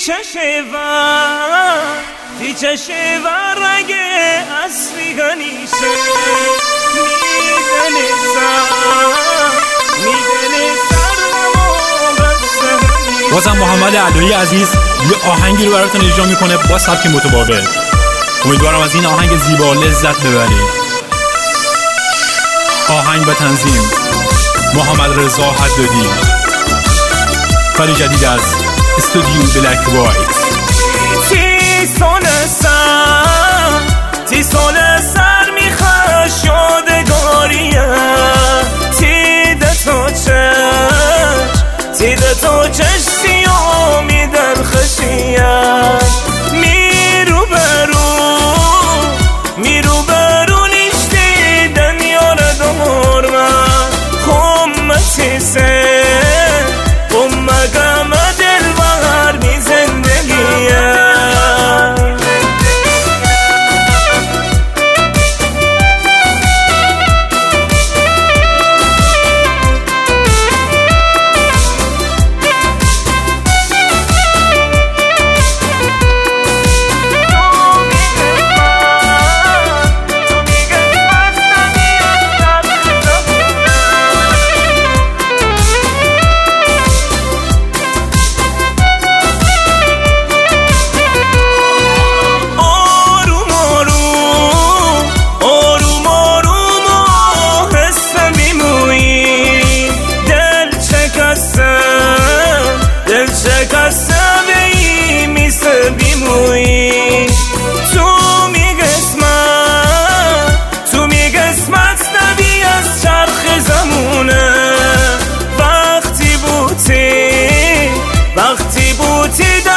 چشه و رنگ اصلی گنیشه میدن سر بازم محمد علویی عزیز یه آهنگی رو براتون اجرا میکنه با سبک متفاوت. امیدوارم از این آهنگ زیبا لذت ببرید. آهنگ به تنظیم محمد رضا حدادی، کار جدید از استودیو بلک وایت. تی سال سر میخواش یادگاریه، تیده تو چش سیامی در خشیه، میرو برو نیشتی دنیا را دور من خمتی سه خمگم دل بغر بی زندگیه. وقتی بودی